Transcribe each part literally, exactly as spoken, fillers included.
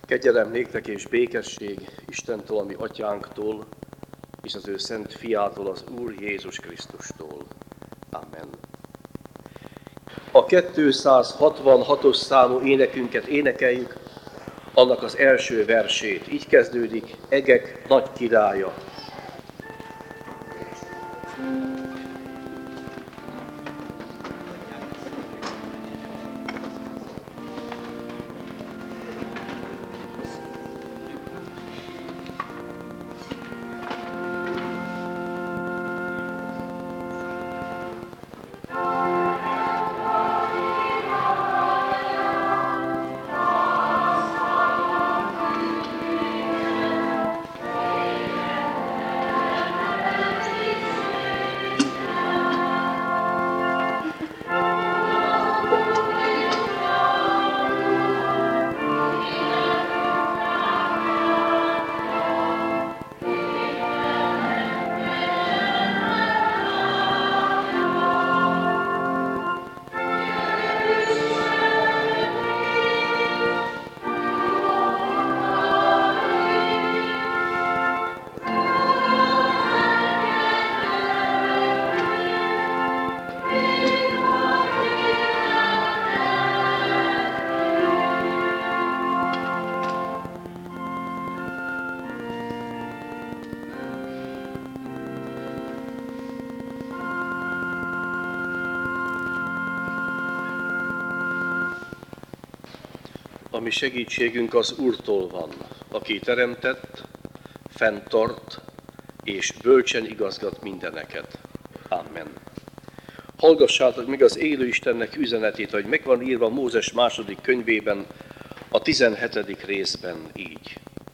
Kegyelem néktek és békesség Istentől, a mi atyánktól, és az ő szent fiától, az Úr Jézus Krisztustól. Amen. A kétszázhatvanhatos számú énekünket énekeljük, annak az első versét. Így kezdődik: Egek nagy királya. A mi segítségünk az Úrtól van, aki teremtett, fenntart és bölcsen igazgat mindeneket. Amen. Hallgassátok meg az élő Istennek üzenetét, hogy megvan írva Mózes második könyvében, a tizenhetedik részben így.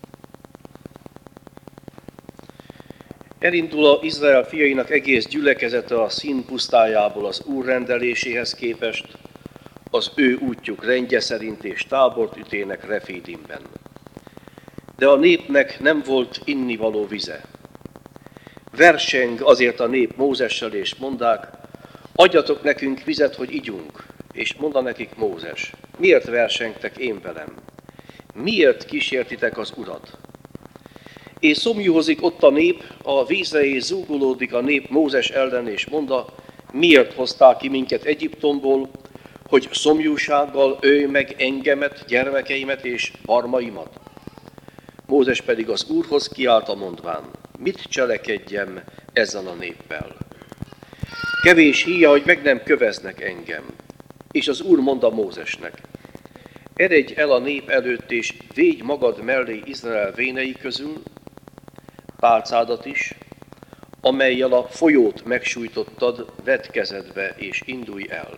Elindul a Izrael fiainak egész gyülekezete a Szín pusztájából az Úr rendeléséhez képest, az ő útjuk rendje szerint, és tábort ütének Refidimben. De a népnek nem volt innivaló vize. Verseng azért a nép Mózessel, és mondák: adjatok nekünk vizet, hogy igyunk. És mondta nekik Mózes: miért versengtek én velem? Miért kísértitek az Urat? És szomjúhozik ott a nép, a vízre, és zúgolódik a nép Mózes ellen, és mondta: miért hozták ki minket Egyiptomból, hogy szomjúsággal ölj meg engemet, gyermekeimet és barmaimat? Mózes pedig az Úrhoz kiállt mondván: mit cselekedjem ezzel a néppel? Kevés híja, hogy meg nem köveznek engem. És az Úr mondta Mózesnek: eredj el a nép előtt, és védj magad mellé Izrael vénei közül pálcádat is, amellyel a folyót megsújtottad, vedd kezedbe, és indulj el.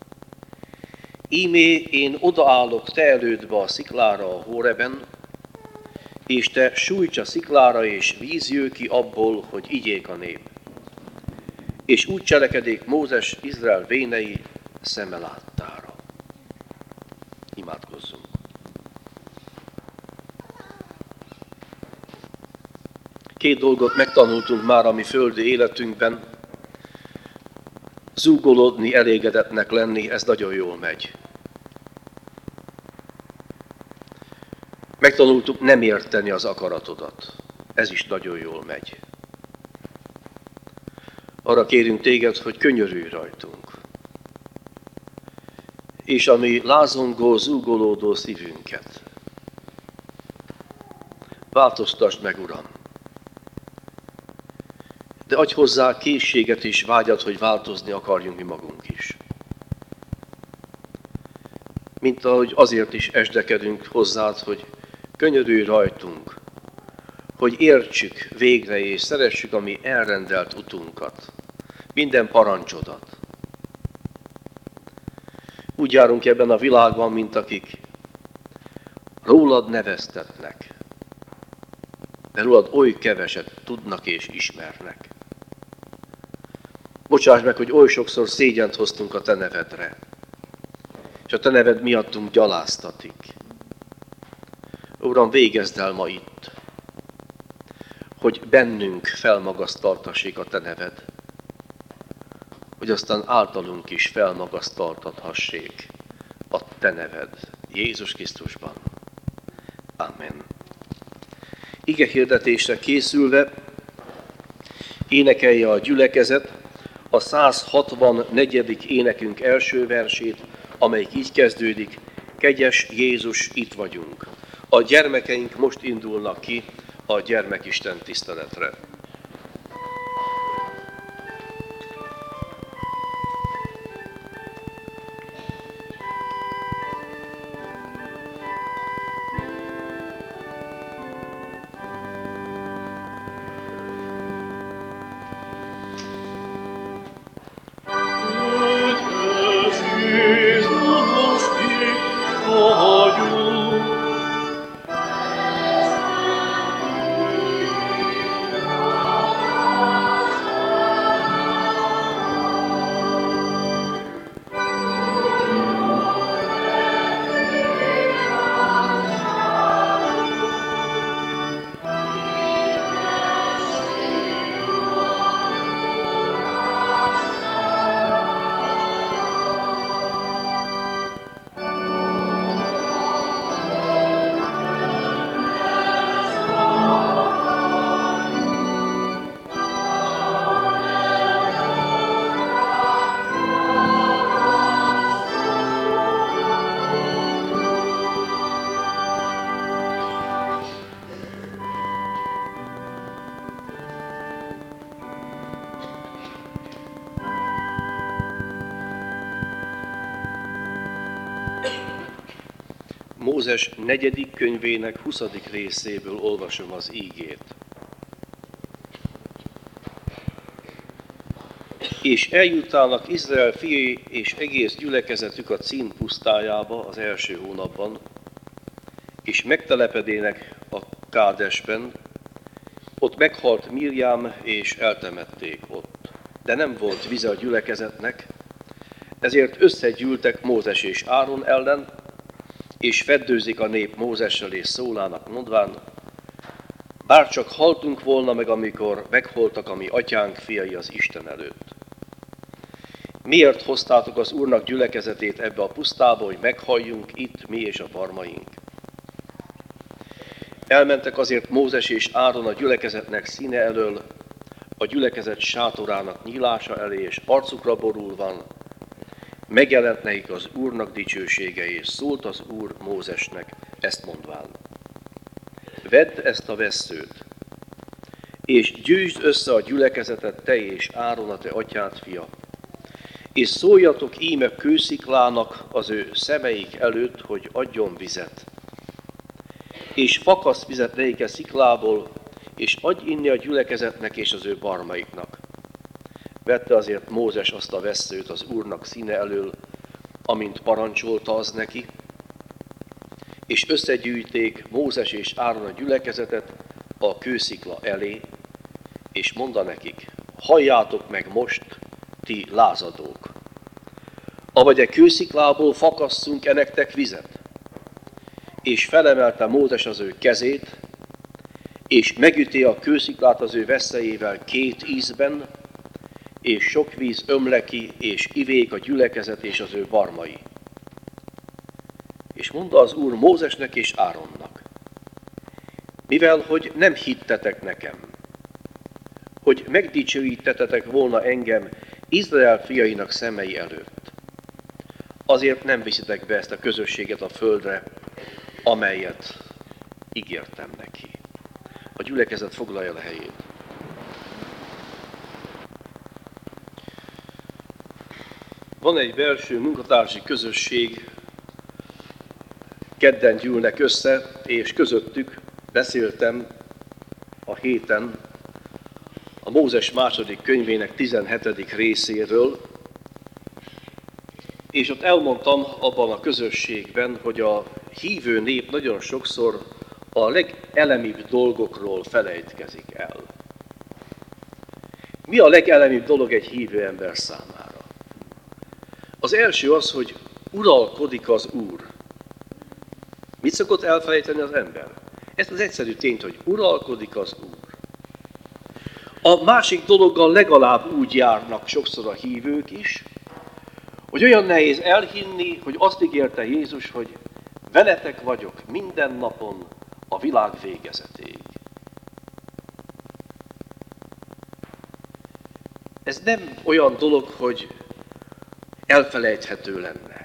Ímé én odaállok te elődbe a sziklára a Hóreben, és te sújts a sziklára, és víz jöjj ki abból, hogy igyék a nép. És úgy cselekedék Mózes Izrael vénei szeme láttára. Imádkozzunk. Két dolgot megtanultunk már a mi földi életünkben. Zúgolódni, elégedetnek lenni, ez nagyon jól megy. Megtanultuk nem érteni az akaratodat. Ez is nagyon jól megy. Arra kérünk téged, hogy könyörülj rajtunk. És a mi lázongó, zúgolódó szívünket változtasd meg, Uram. De adj hozzá készséget és vágyat, hogy változni akarjunk mi magunk is. Mint ahogy azért is esdekedünk hozzád, hogy könyörülj rajtunk, hogy értsük végre és szeressük a mi elrendelt utunkat, minden parancsodat. Úgy járunk ebben a világban, mint akik rólad neveztetnek, de rólad oly keveset tudnak és ismernek. Bocsáss meg, hogy oly sokszor szégyent hoztunk a te nevedre, és a te neved miattunk gyaláztatik. Uram, végezd el ma itt, hogy bennünk felmagasztaltassék a te neved, hogy aztán általunk is felmagasztaltathassék a te neved Jézus Krisztusban. Amen. Ige hirdetésre készülve énekelje a gyülekezet a száz hatvannegyedik énekünk első versét, amelyik így kezdődik: Kegyes Jézus, itt vagyunk. A gyermekeink most indulnak ki a gyermekisten tiszteletre. Mózes negyedik könyvének huszadik részéből olvasom az ígét. És eljutálnak Izrael fiai és egész gyülekezetük a Cín pusztájába az első hónapban, és megtelepedének a Kádesben, ott meghalt Mirjám, és eltemették ott. De nem volt vize a gyülekezetnek, ezért összegyűltek Mózes és Áron ellen, és feddőzik a nép Mózessel és szólának, mondván: bárcsak haltunk volna meg, amikor megholtak a mi atyánk fiai az Isten előtt. Miért hoztátok az Úrnak gyülekezetét ebbe a pusztába, hogy meghalljunk itt mi és a barmaink? Elmentek azért Mózes és Áron a gyülekezetnek színe elől, a gyülekezet sátorának nyílása elé, és arcukra borulvan megjelent nekik az Úrnak dicsősége, és szólt az Úr Mózesnek, ezt mondván: vedd ezt a vesszőt, és gyűjtsd össze a gyülekezetet, te és Áron, a te atyád fia, és szóljatok íme kősziklának az ő szemeik előtt, hogy adjon vizet. És fakaszt vizet néke sziklából, és adj inni a gyülekezetnek és az ő barmaiknak. Vette azért Mózes azt a vesszőt az Úrnak színe elől, amint parancsolta az neki, és összegyűjték Mózes és Áron a gyülekezetet a kőszikla elé, és mondta nekik: halljátok meg most, ti lázadók! Avagy a kősziklából fakasszunk-e nektek vizet? És felemelte Mózes az ő kezét, és megüti a kősziklát az ő veszélyével két ízben, és sok víz ömle ki, és ivék a gyülekezet és az ő barmai. És mondta az Úr Mózesnek és Áronnak: mivel, hogy nem hittetek nekem, hogy megdicsőítetetek volna engem Izrael fiainak szemei előtt, azért nem viszitek be ezt a közösséget a földre, amelyet ígértem neki. A gyülekezet foglalja a helyét. Van egy belső munkatársi közösség, kedden gyűlnek össze, és közöttük beszéltem a héten a Mózes második könyvének tizenhetedik részéről, és ott elmondtam abban a közösségben, hogy a hívő nép nagyon sokszor a legelemibb dolgokról felejtkezik el. Mi a legelemibb dolog egy hívő ember számára? Az első az, hogy uralkodik az Úr. Mit szokott elfelejteni az ember? Ezt az egyszerű tényt, hogy uralkodik az Úr. A másik dologgal legalább úgy járnak sokszor a hívők is, hogy olyan nehéz elhinni, hogy azt ígérte Jézus, hogy veletek vagyok minden napon a világ végezetéig. Ez nem olyan dolog, hogy elfelejthető lenne.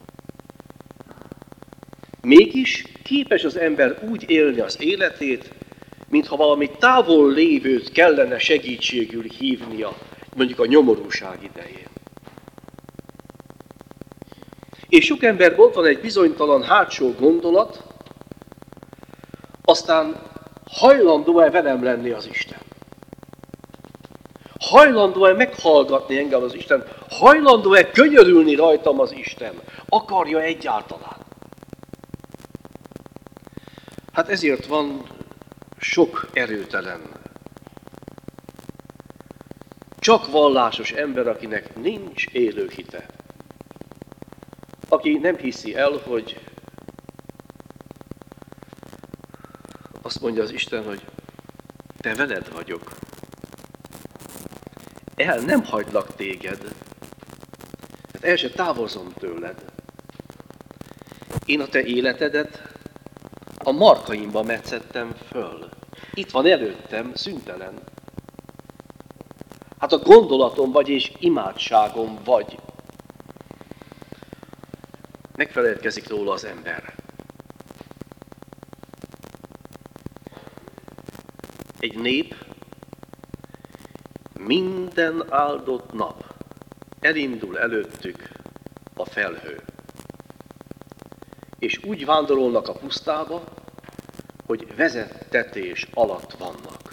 Mégis képes az ember úgy élni az életét, mintha valami távol lévőt kellene segítségül hívnia, mondjuk a nyomorúság idején. És sok emberben ott van egy bizonytalan hátsó gondolat, aztán hajlandó-e velem lenni az Isten? Hajlandó-e meghallgatni engem az Isten? Hajlandó-e könyörülni rajtam az Isten? Akarja egyáltalán? Hát ezért van sok erőtelen, csak vallásos ember, akinek nincs élő hite. Aki nem hiszi el, hogy azt mondja az Isten, hogy te veled vagyok. El nem hagylak téged, hát el se távozom tőled. Én a te életedet a markaimba metszettem föl. Itt van előttem, szüntelen. Hát a gondolatom vagy és imádságom vagy. Megfeledkezik róla az ember. Egy nép minden áldott nap elindul előttük a felhő. És úgy vándorolnak a pusztába, hogy vezettetés alatt vannak.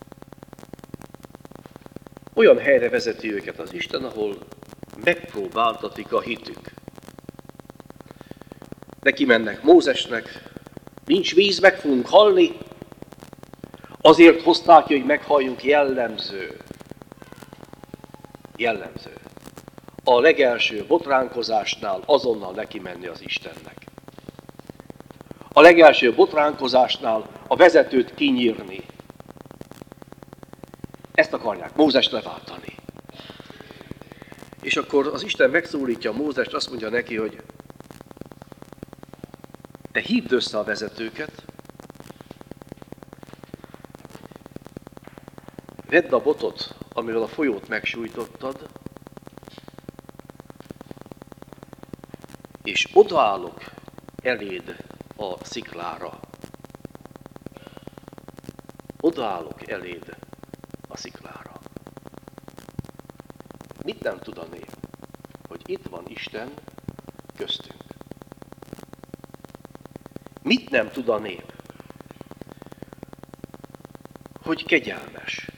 Olyan helyre vezeti őket az Isten, ahol megpróbáltatik a hitük. Neki mennek Mózesnek, nincs víz, meg fogunk halni, azért hozták ki, hogy meghalljunk, jellemző. Jellemző. A legelső botránkozásnál azonnal neki menni az Istennek. A legelső botránkozásnál a vezetőt kinyírni. Ezt akarják Mózest leváltani. És akkor az Isten megszólítja Mózest, azt mondja neki, hogy te hívd össze a vezetőket, vedd a botot, amivel a folyót megsújtottad, és odaállok eléd a sziklára. Odaállok eléd a sziklára. Mit nem tud a nép? Hogy itt van Isten köztünk. Mit nem tud a nép? Hogy kegyelmes.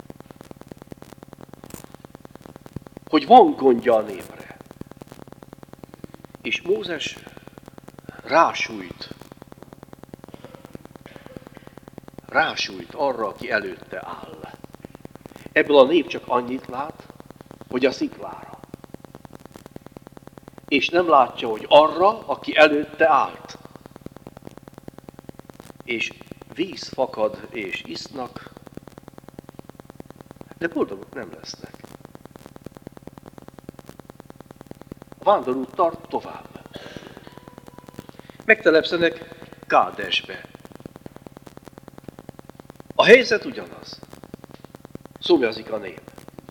Hogy van gondja a népre. És Mózes rásújt. Rásújt arra, aki előtte áll. Ebből a nép csak annyit lát, hogy a sziklára. És nem látja, hogy arra, aki előtte állt. És víz fakad és isznak, de boldogok nem lesznek. A vándorút tart tovább. Megtelepszenek Kádesbe. A helyzet ugyanaz. Szomjazik a nép.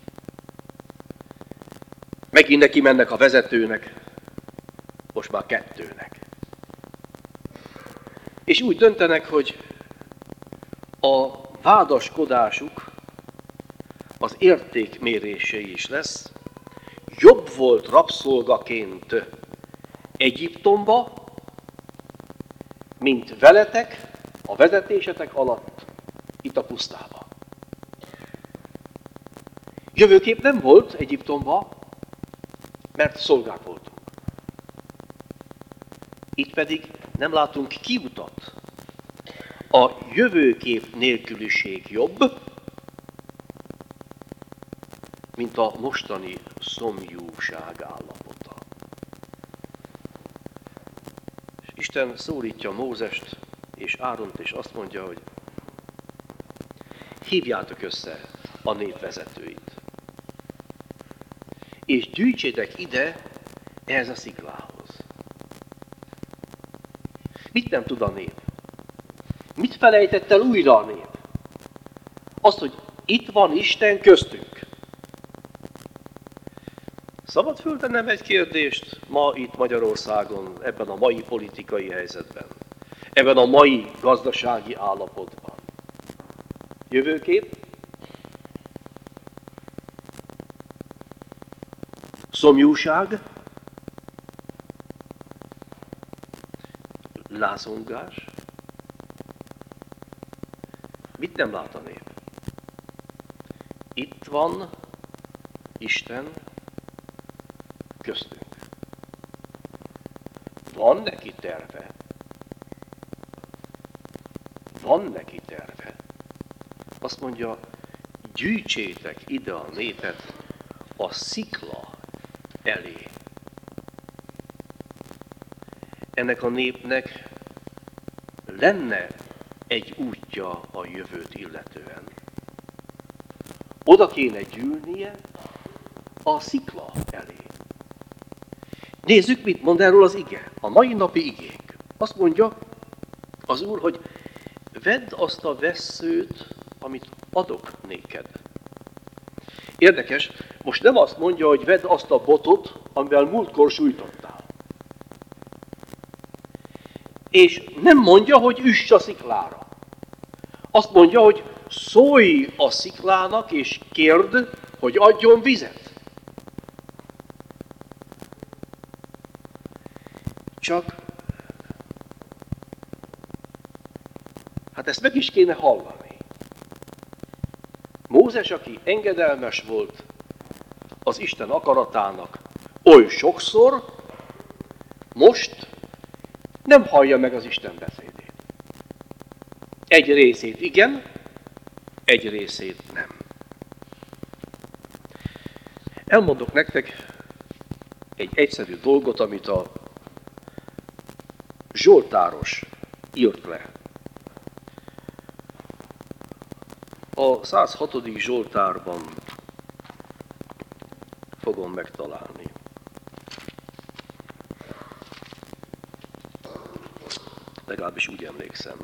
Megint neki mennek a vezetőnek, most már kettőnek. És úgy döntenek, hogy a vádaskodásuk az értékmérésé is lesz. Jobb volt rabszolgaként Egyiptomba, mint veletek a vezetésetek alatt itt a pusztába. Jövőkép nem volt Egyiptomba, mert szolgák voltunk. Itt pedig nem látunk kiutat. A jövőkép nélküliség jobb, mint a mostani szomjúság állapota. És Isten szólítja Mózest és Áront, és azt mondja, hogy hívjátok össze a nép vezetőit. És gyűjtsétek ide ehhez a sziklához. Mit nem tud a nép? Mit felejtett el újra a nép? Azt, hogy itt van Isten köztünk. Szabad föltennem egy kérdést ma itt Magyarországon, ebben a mai politikai helyzetben, ebben a mai gazdasági állapotban. Jövőkép? Szomjúság? Lázongás? Mit nem lát a nép? Itt van Isten köztünk. Van neki terve. Van neki terve. Azt mondja, gyűjtsétek ide a népet a szikla elé. Ennek a népnek lenne egy útja a jövőt illetően. Oda kéne gyűlnie a szikla elé. Nézzük, mit mond erről az ige, a mai napi igénk. Azt mondja az Úr, hogy vedd azt a vesszőt, amit adok néked. Érdekes, most nem azt mondja, hogy vedd azt a botot, amivel múltkor sújtottál. És nem mondja, hogy üss a sziklára. Azt mondja, hogy szólj a sziklának, és kérd, hogy adjon vizet. Csak, hát ezt meg is kéne hallani. Mózes, aki engedelmes volt az Isten akaratának oly sokszor, most nem hallja meg az Isten beszédét. Egy részét igen, egy részét nem. Elmondok nektek egy egyszerű dolgot, amit a Zsoltáros írt le. A száz hatodik Zsoltárban fogom megtalálni. Legalábbis úgy emlékszem.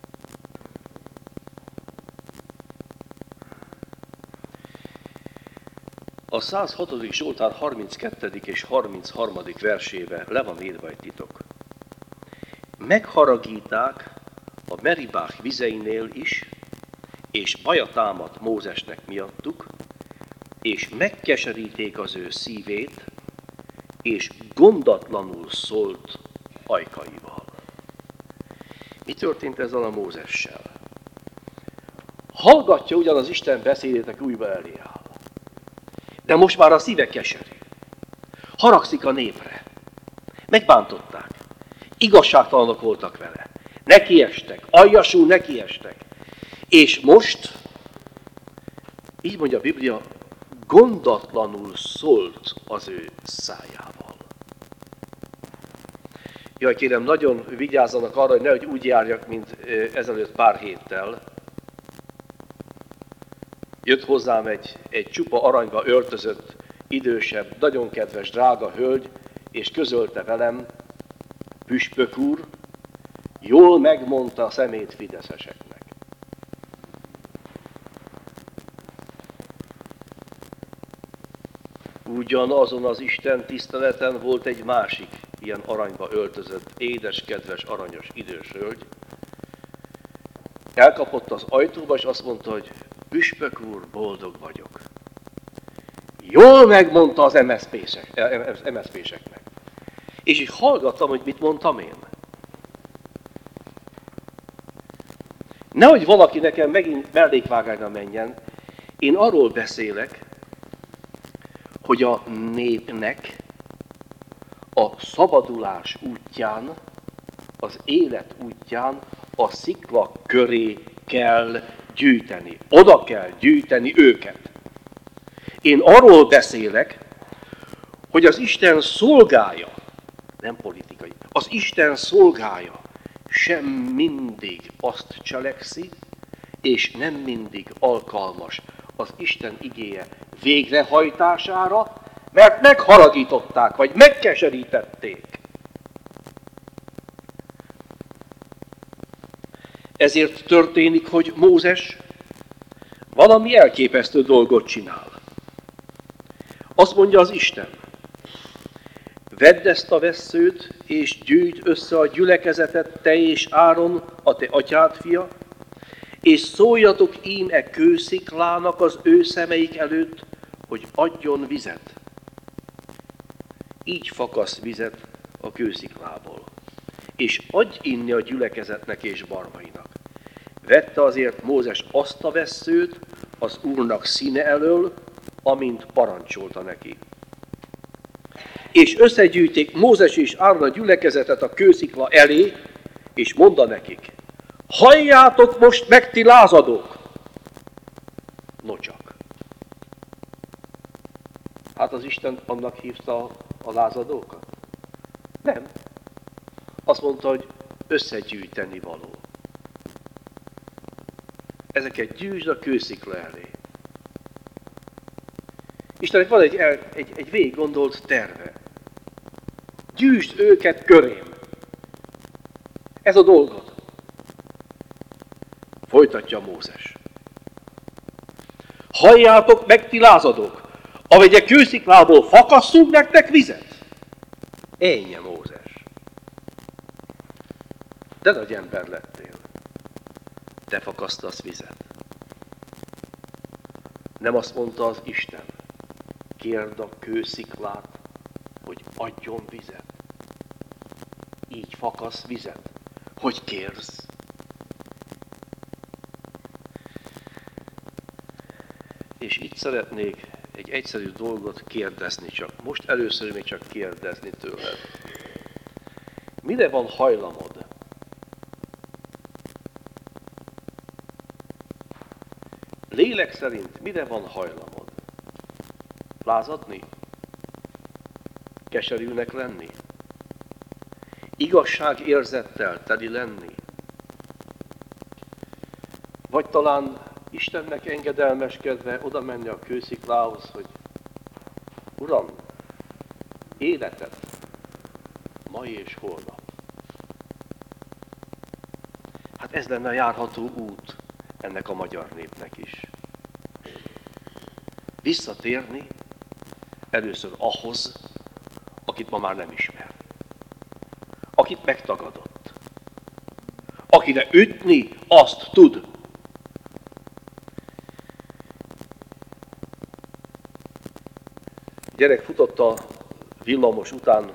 A száz hatodik Zsoltár harminckettedik és harmincharmadik versébe le van írva egy titok. Megharagíták a Meribák vizeinél is, és baja támadt Mózesnek miattuk, és megkeseríték az ő szívét, és gondatlanul szólt ajkaival. Mi történt ezzel a Mózessel? Hallgatja ugyan az Isten beszédét, aki újra elé áll. De most már a szíve keserű. Haragszik a népre. Megbántották. Igazságtalanok voltak vele. Nekiestek. Aljasul nekiestek. És most, így mondja a Biblia, gondatlanul szólt az ő szájával. Jaj, kérem, nagyon vigyázzanak arra, hogy nehogy úgy járjak, mint ezelőtt pár héttel. Jött hozzám egy, egy csupa aranyba öltözött, idősebb, nagyon kedves, drága hölgy, és közölte velem, püspök úr, jól megmondta a szemét fideszeseknek. Ugyanazon az Isten tiszteleten volt egy másik ilyen aranyba öltözött, édes, kedves, aranyos, idős hölgy. Elkapott az ajtóba, és azt mondta, hogy püspök úr, boldog vagyok. Jól megmondta az em es zé péseknek. És így hallgattam, hogy mit mondtam én. Nehogy valaki nekem megint mellékvágányra menjen. Én arról beszélek, hogy a népnek a szabadulás útján, az élet útján a szikla köré kell gyűjteni. Oda kell gyűjteni őket. Én arról beszélek, hogy az Isten szolgája, nem politikai, az Isten szolgája sem mindig azt cselekszi, és nem mindig alkalmas az Isten igéje végrehajtására, mert megharagították, vagy megkeserítették. Ezért történik, hogy Mózes valami elképesztő dolgot csinál. Azt mondja az Isten, vedd ezt a vesszőt, és gyűjt össze a gyülekezetet, te és Áron, a te atyád fia, és szóljatok íme kősziklának az ő szemeik előtt, hogy adjon vizet. Így fakasz vizet a kősziklából, és adj inni a gyülekezetnek és barmainak. Vette azért Mózes azt a vesszőt az Úrnak színe elől, amint parancsolta neki. És összegyűjték Mózes és Áron a gyülekezetet a kőszikla elé, és mondta nekik, halljátok most meg, ti lázadók! Nocsak. Hát az Isten annak hívta a lázadókat? Nem. Azt mondta, hogy összegyűjteni való. Ezeket gyűjtsd a kőszikla elé. Istennek van egy, egy, egy végig gondolt terve. Gyűjtsd őket körém. Ez a dolgod. Folytatja Mózes. Halljátok meg, ti lázadók, ahogy a kősziklából fakasszunk nektek vizet. Ennyi, Mózes. De nagy ember lettél. Te fakasztasz vizet. Nem azt mondta az Isten, kérd a kősziklát, hogy adjon vizet. Így fakasz vizet, hogy kérsz. És itt szeretnék egy egyszerű dolgot kérdezni csak. Most először még csak kérdezni tőled. Mire van hajlamod? Lélek szerint mire van hajlamod? Lázadni? Keserűnek lenni? Igazságérzettel teli lenni? Vagy talán Istennek engedelmeskedve oda menni a kősziklához, hogy Uram, életed mai és holnap. Hát ez lenne a járható út ennek a magyar népnek is. Visszatérni először ahhoz, akit ma már nem ismer. Akit megtagadott. Akire ütni, azt tud. Gyerek futott a villamos után,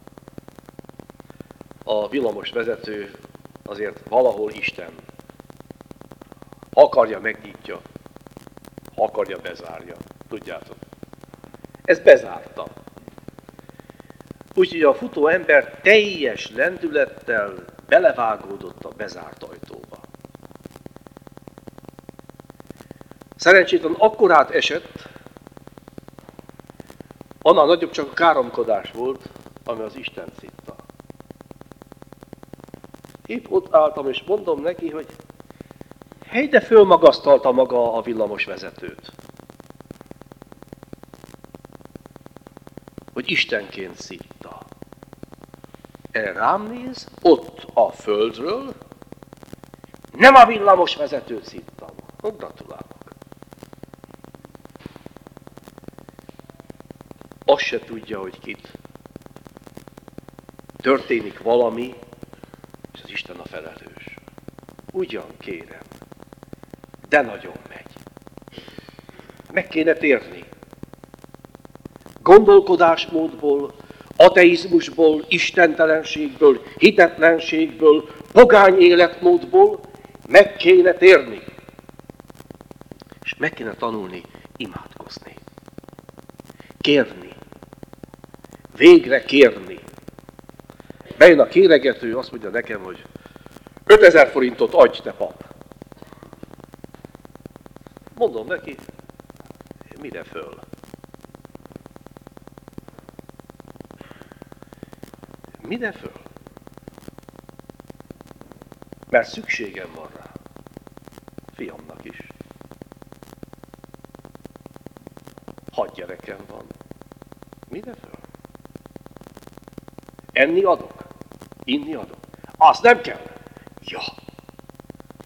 a villamos vezető azért valahol Isten. Ha akarja, megnyitja. Ha akarja, bezárja. Tudjátok. Ez bezárta. Úgyhogy a futó ember teljes lendülettel belevágódott a bezárt ajtóba. Szerencsétlen akkorát esett, annál nagyobb csak a káromkodás volt, ami az Isten szitta. Épp ott álltam, és mondom neki, hogy hely, de fölmagasztalta maga a villamos vezetőt. Hogy Istenként szitta. Erre rám néz, ott a földről, nem a villamos vezetőt szittam. Gratulálok. Azt se tudja, hogy kit. Történik valami, és az Isten a felelős. Ugyan, kérem, de nagyon megy. Meg kéne térni. Gondolkodásmódból, ateizmusból, istentelenségből, hitetlenségből, pogány életmódból meg kéne térni. És meg kéne tanulni imádkozni. Kérni. Végre kérni. Bejön a kéregető, azt mondja nekem, hogy ötezer forintot adj, te pap. Mondom neki, mire föl? Mire föl? Mert szükségem van rá. Fiamnak is. Hat gyerekem van. Mire föl? Enni adok? Inni adok? Azt nem kell? Ja.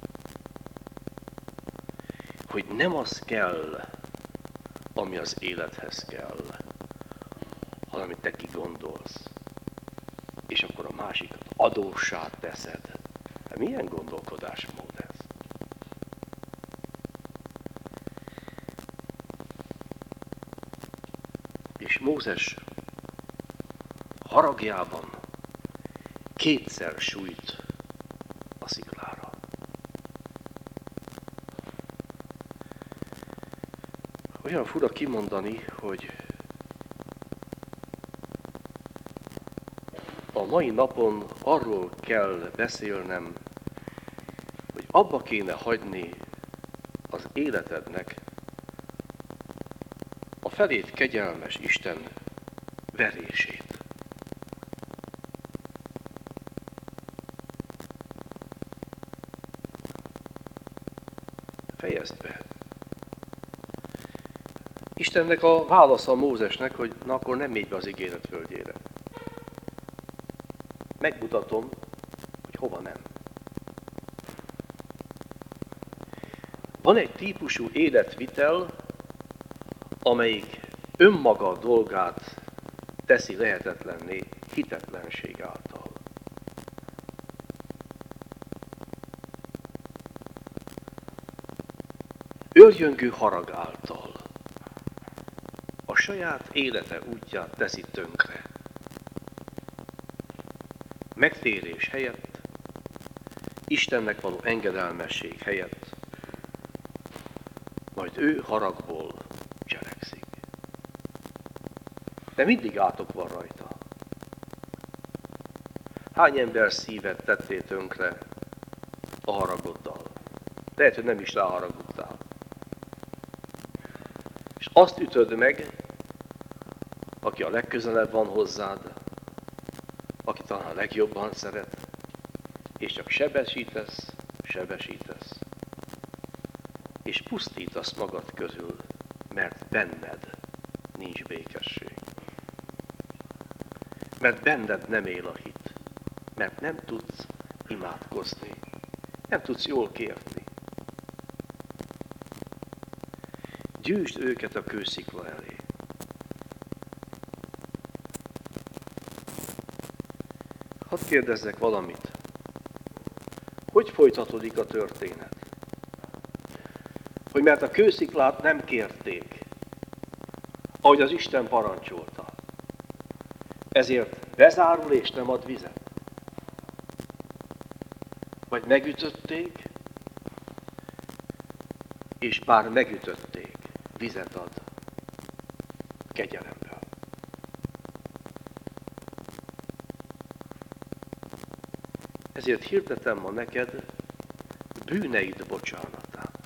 hogy nem az kell, ami az élethez kell, hanem amit te kigondolsz. És akkor a másikat adóssá teszed. Hát milyen gondolkodásmód ez? És Mózes haragjában kétszer sújt a sziklára. Olyan fura kimondani, hogy a mai napon arról kell beszélnem, hogy abba kéne hagyni az életednek a felét kegyelmes Isten verését. Fejezd be. Istennek a válasza Mózesnek, hogy na akkor nem mégy be az ígéret földjére. Megmutatom, hogy hova nem. Van egy típusú életvitel, amelyik önmaga dolgát teszi lehetetlenné hitetlenség által. Őrjöngő harag által a saját élete útját teszi tönkre. Megtérés helyett, Istennek való engedelmesség helyett, majd ő haragból cselekszik. De mindig átok van rajta. Hány ember szívet tettél tönkre a haragoddal? Lehet, hogy nem is ráharagudtál. És azt ütöd meg, aki a legközelebb van hozzád, aki talán a legjobban szeret, és csak sebesítesz, sebesítesz, és pusztítasz magad közül, mert benned nincs békesség. Mert benned nem él a hit, mert nem tudsz imádkozni, nem tudsz jól kérni. Gyűjtsd őket a kőszikla elé. Hadd kérdezzek valamit. Hogy folytatódik a történet? Hogy mert a kősziklát nem kérték, ahogy az Isten parancsolta, ezért bezárul és nem ad vizet. Vagy megütötték, és bár megütötték, vizet ad kegyelemből. Ezért hirdetem ma neked bűneid bocsánatát.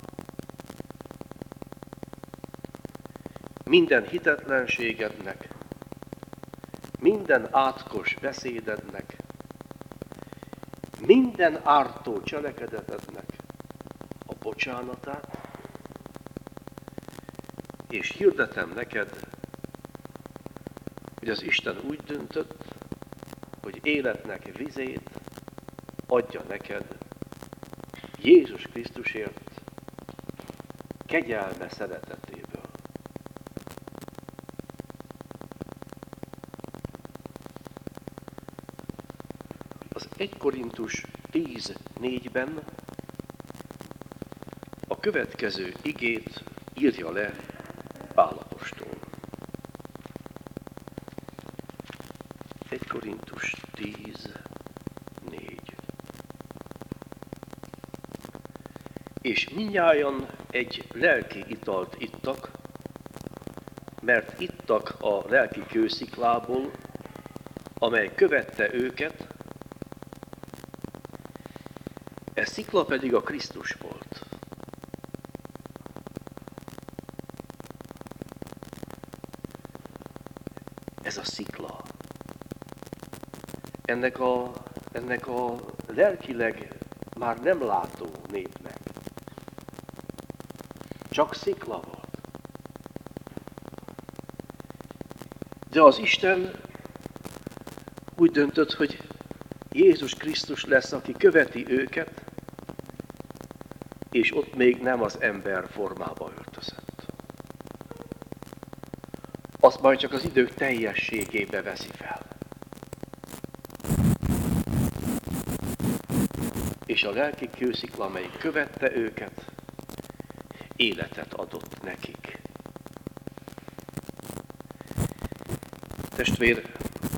Minden hitetlenségednek, minden átkos beszédednek, minden ártó cselekedetednek a bocsánatát, és hirdetem neked, hogy az Isten úgy döntött, hogy életnek vizét adja neked Jézus Krisztusért kegyelme szeretetéből. Az egy Korintus tíz négyben a következő igét írja le Pál apostol. egy Korintus tíz négy. És mindnyájan egy lelki italt ittak, mert ittak a lelki kősziklából, amely követte őket, ez szikla pedig a Krisztus volt. Ez a szikla. Ennek a, ennek a lelkileg már nem látó népnek csak szikla volt. De az Isten úgy döntött, hogy Jézus Krisztus lesz, aki követi őket, és ott még nem az ember formába öltözött. Azt majd csak az idők teljességébe veszi fel. És a lelki kőszikla, amely követte őket, életet adott nekik. Testvér,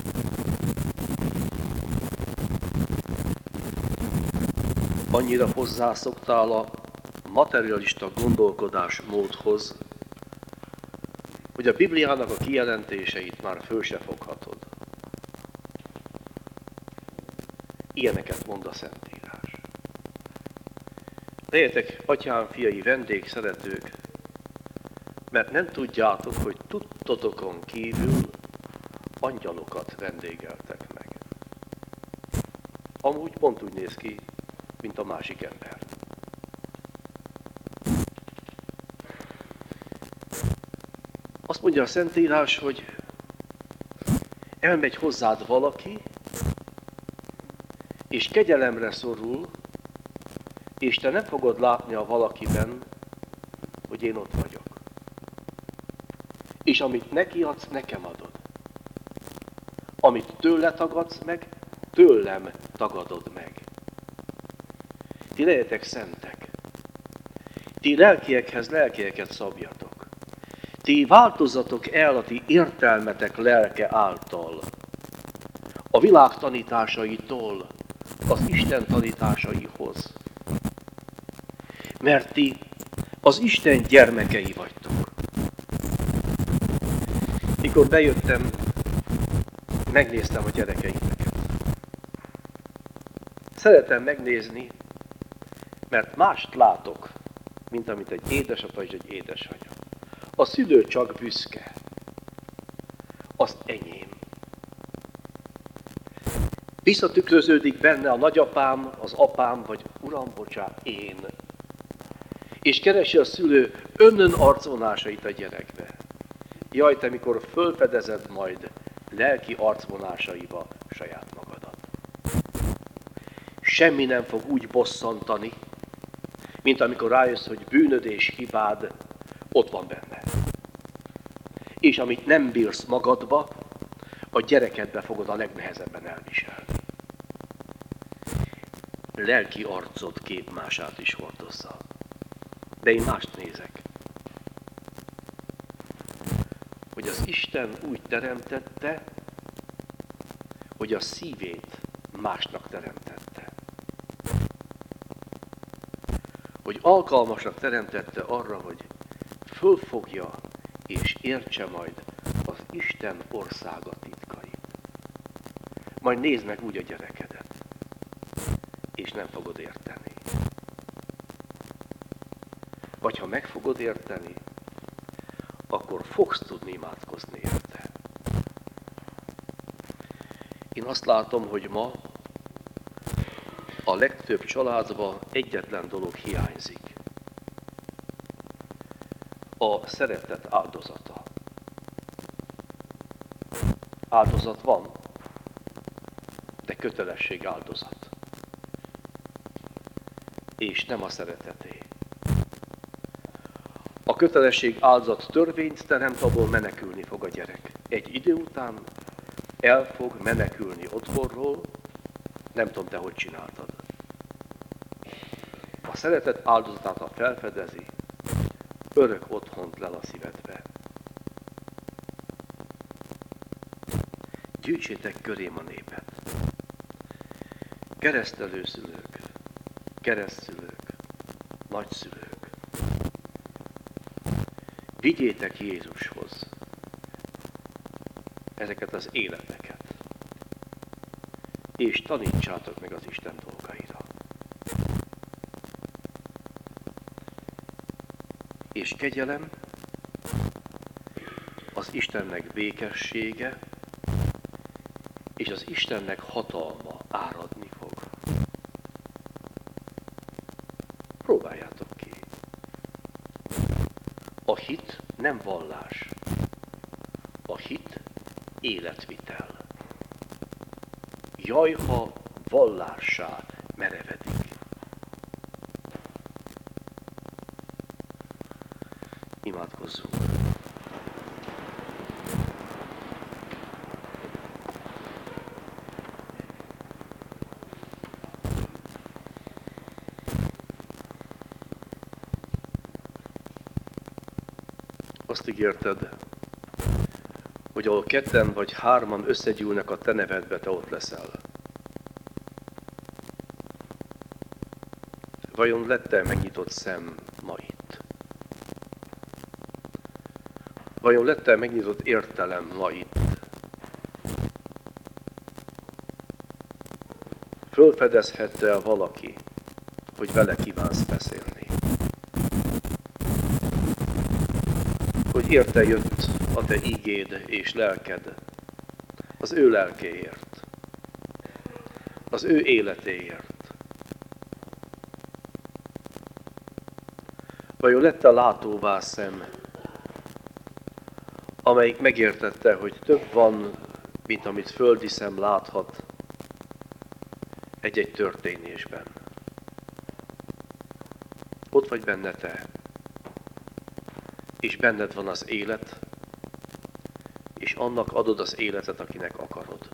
annyira hozzászoktál a materialista gondolkodásmódhoz, hogy a Bibliának a kijelentéseit már föl se foghatod. Ilyeneket mond a Szentírás. Legyetek, atyám, fiai, vendégszeretők, mert nem tudjátok, hogy tudtotokon kívül angyalokat vendégeltek meg. Amúgy pont úgy néz ki, mint a másik ember. Azt mondja a Szentírás, hogy elmegy hozzád valaki, és kegyelemre szorul, és te nem fogod látni a valakiben, hogy én ott vagyok. És amit neki adsz, nekem adod. Amit tőle tagadsz meg, tőlem tagadod meg. Ti legyetek szentek. Ti lelkiekhez lelkieket szabjatok. Ti változzatok el a ti értelmetek lelke által. A világ tanításaitól az Isten tanításaihoz. Mert ti az Isten gyermekei vagytok. Mikor bejöttem, megnéztem a gyerekeimeket. Szeretem megnézni, mert mást látok, mint amit egy édesapa és egy édesanya. A szülő csak büszke. Az enyém. Visszatükröződik benne a nagyapám, az apám, vagy uram, bocsánat, én. És keresi a szülő önnön arcvonásait a gyerekbe. Jaj, te mikor fölfedezed majd lelki arcvonásaiba saját magadat. Semmi nem fog úgy bosszantani, mint amikor rájössz, hogy bűnöd és hibád ott van benne. És amit nem bírsz magadba, a gyerekedbe fogod a legnehezebben elviselni. Lelki arcod képmását is hordozza. De én mást nézek. Hogy az Isten úgy teremtette, hogy a szívét másnak teremtette. Hogy alkalmasnak teremtette arra, hogy fölfogja és értse majd az Isten országa titkait. Majd nézd meg úgy a gyerekedet, és nem fogod érteni. Vagy ha meg fogod érteni, akkor fogsz tudni imádkozni érte. Én azt látom, hogy ma a legtöbb családban egyetlen dolog hiányzik. A szeretet áldozata. Áldozat van, de kötelesség áldozat. És nem a szereteté. A kötelesség áldozat törvényt teremt, abból menekülni fog a gyerek. Egy idő után el fog menekülni otthonról, nem tudom, te hogy csináltad. A szeretet áldozatát, ha felfedezi, örök otthont lel a szívedbe. Gyűjtsétek körém a népet. Keresztelőszülők, keresztszülők, nagyszülők. Vigyétek Jézushoz ezeket az életeket, és tanítsátok meg az Isten dolgaira. És kegyelem, az Istennek békessége, és az Istennek hatalma áradni fog. Próbáljátok ki. A hit nem vallás. A hit életvitel. Jaj, ha vallássá merevedik. Imádkozzunk. Azt ígérted, hogy ahol ketten vagy hárman összegyűlnek a te nevedbe, te ott leszel. Vajon lett-e megnyitott szem ma itt? Vajon lett-e megnyitott értelem ma itt? Fölfedezhette -e valaki, hogy vele kívánsz beszélni? Hogy érte jött a te ígéd és lelked az ő lelkéért, az ő életéért. Vajon lett a látóvá szem, amelyik megértette, hogy több van, mint amit földi szem láthat egy-egy történésben. Ott vagy benne te, és benned van az élet, és annak adod az életet, akinek akarod.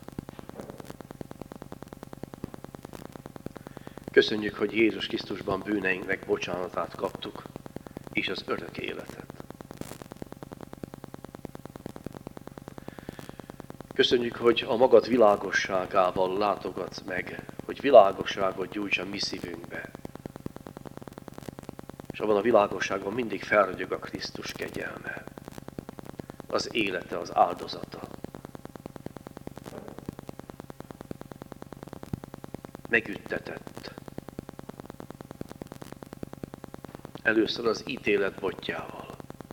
Köszönjük, hogy Jézus Krisztusban bűneinknek bocsánatát kaptuk, és az örök életet. Köszönjük, hogy a magad világosságával látogatsz meg, hogy világosságot gyújts a mi szívünkbe. És abban a világosságban mindig felragyog a Krisztus kegyelme, az élete, az áldozata. Megüttetett. Először az ítélet botjával,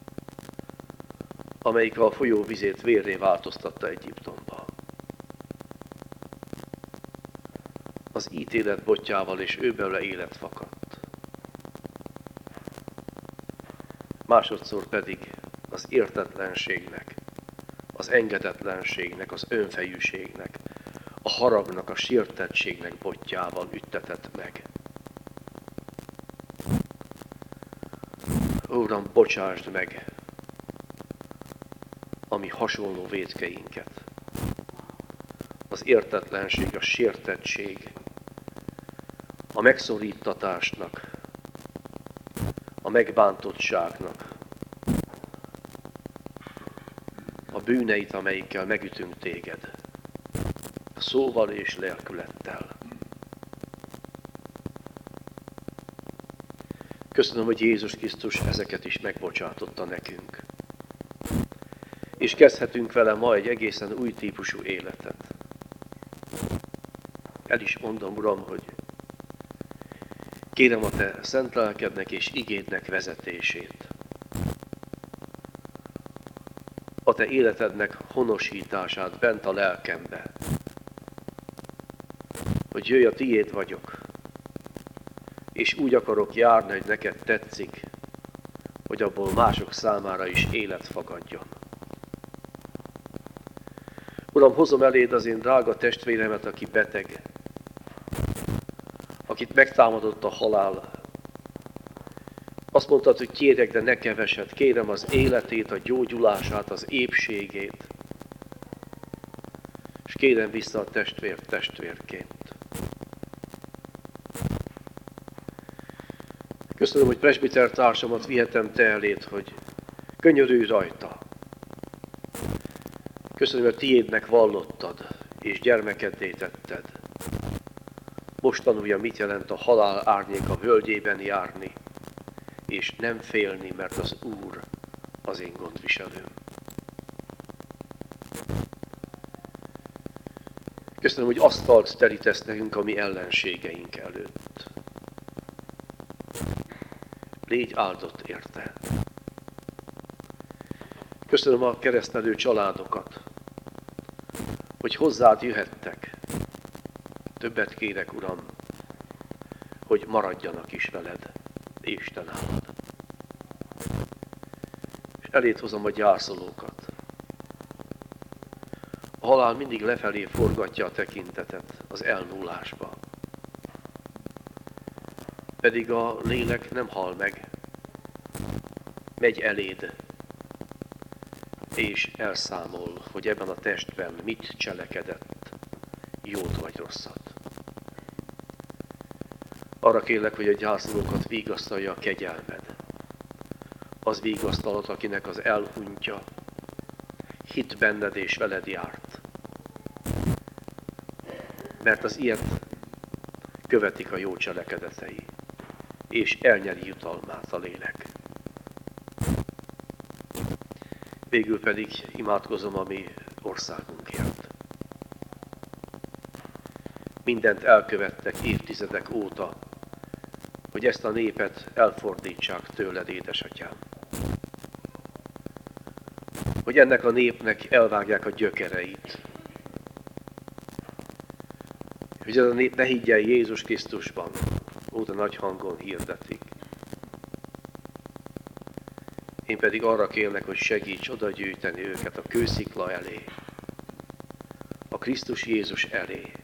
amelyik a folyó vizét vérré változtatta Egyiptomba. Az ítélet botjával és ő belőle élet fakadt. Másodszor pedig az értetlenségnek, az engedetlenségnek, az önfejűségnek, a haragnak, a sértettségnek botjával üttetett meg. Uram, bocsásd meg a mi hasonló vétkeinket. Az értetlenség, a sértettség, a megszorítatásnak, a megbántottságnak, a bűneit, amelyikkel megütünk téged, szóval és lelkülettel. Köszönöm, hogy Jézus Krisztus ezeket is megbocsátotta nekünk. És kezdhetünk vele ma egy egészen új típusú életet. El is mondom, Uram, hogy kérem a te szent lelkednek és igédnek vezetését. A te életednek honosítását bent a lelkembe. Hogy jöjj, a tiéd vagyok, és úgy akarok járni, hogy neked tetszik, hogy abból mások számára is élet fakadjon. Uram, hozom eléd az én drága testvéremet, aki beteg, akit megtámadott a halál. Azt mondtad, hogy kérek, de ne keveset, kérem az életét, a gyógyulását, az épségét, és kérem vissza a testvér testvérként. Köszönöm, hogy presbiter társamat vihetem te eléd, hogy könyörülj rajta. Köszönöm, hogy tiédnek vallottad, és gyermekeddé tetted. Most tanulja, mit jelent a halál árnyéka völgyében járni, és nem félni, mert az Úr az én gondviselőm. Köszönöm, hogy asztalt terítesz nekünk a mi ellenségeink előtt. Légy áldott érte. Köszönöm a keresztelő családokat, hogy hozzád jöhettek. Többet kérek, Uram, hogy maradjanak is veled, Isten állad. És eléd hozom a gyászolókat. A halál mindig lefelé forgatja a tekintetet az elmúlásba. Pedig a lélek nem hal meg, megy eléd, és elszámol, hogy ebben a testben mit cselekedett, jót vagy rosszat. Arra kérlek, hogy a gyászolókat vigasztalja a kegyelmed. Az vigasztalat, akinek az elhunytja, hit benned és veled járt. Mert az ilyet követik a jó cselekedetei, és elnyeri jutalmát a lélek. Végül pedig imádkozom a mi országunkért. Mindent elkövettek évtizedek óta, hogy ezt a népet elfordítsák tőled, édesatyám. Hogy ennek a népnek elvágják a gyökereit. Hogy ez a nép ne higgyen Jézus Krisztusban, óta nagy hangon hirdetik. Én pedig arra kérlek, hogy segíts oda gyűjteni őket a kőszikla elé, a Krisztus Jézus elé,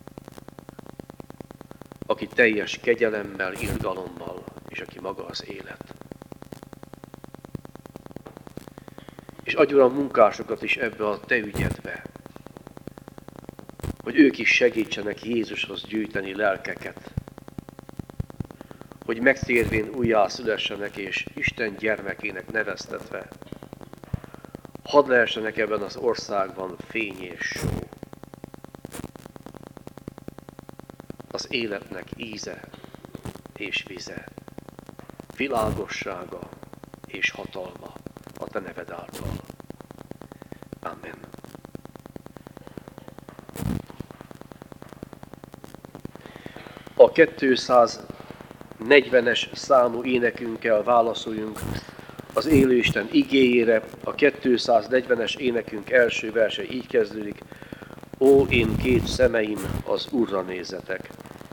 aki teljes kegyelemmel, irgalommal, és aki maga az élet. És adj Uram munkásokat is ebbe a te ügyedbe, hogy ők is segítsenek Jézushoz gyűjteni lelkeket, hogy megtérvén újjászülessenek és Isten gyermekének neveztetve, hadd lehessenek ebben az országban fény és só. Az életnek íze és vize, világossága és hatalma a te neved által. Amen. A kétszáznegyvenes számú énekünkkel válaszoljunk az élő Isten igéjére. A kétszáznegyvenes énekünk első verse így kezdődik: Ó, én két szemeim az Úrra nézzetek.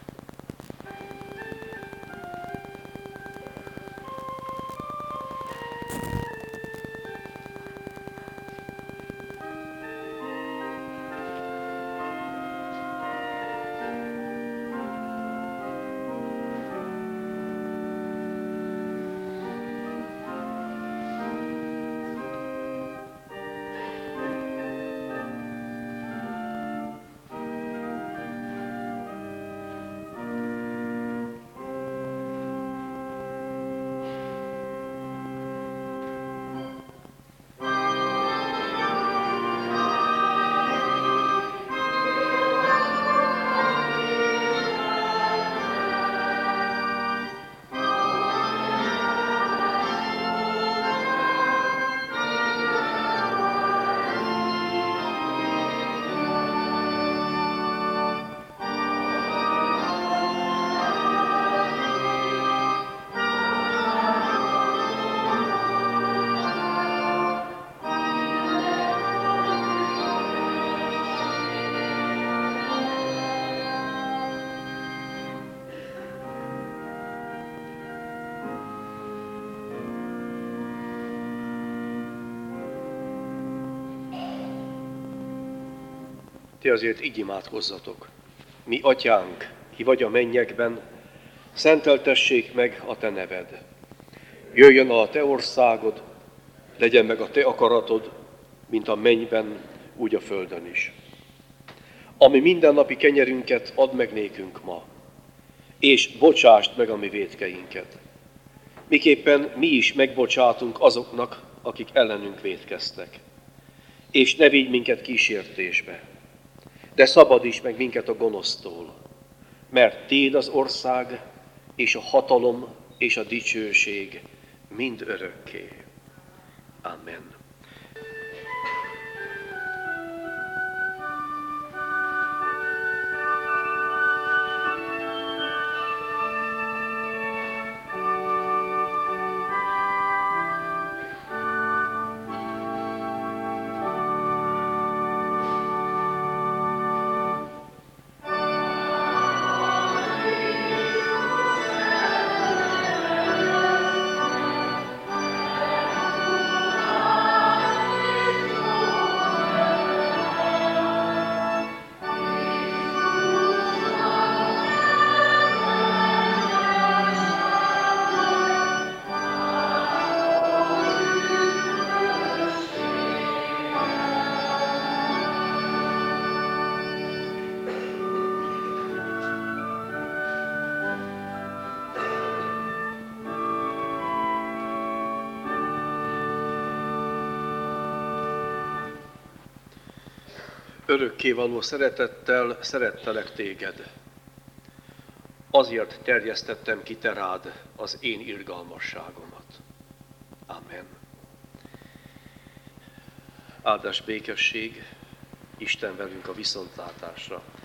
Ti azért így imádkozzatok. Mi atyánk, ki vagy a mennyekben, szenteltessék meg a te neved. Jöjjön a te országod, legyen meg a te akaratod, mint a mennyben, úgy a földön is. Ami mindennapi kenyerünket add meg nékünk ma, és bocsásd meg a mi vétkeinket. Miképpen mi is megbocsátunk azoknak, akik ellenünk vétkeztek. És ne vigy minket kísértésbe, de szabadíts meg minket a gonosztól, mert tiéd az ország, és a hatalom, és a dicsőség mind örökké. Amen. Amen. Örökkévaló szeretettel szerettelek téged. Azért terjesztettem ki te rád az én irgalmasságomat. Amen. Áldás békesség, Isten velünk a viszontlátásra.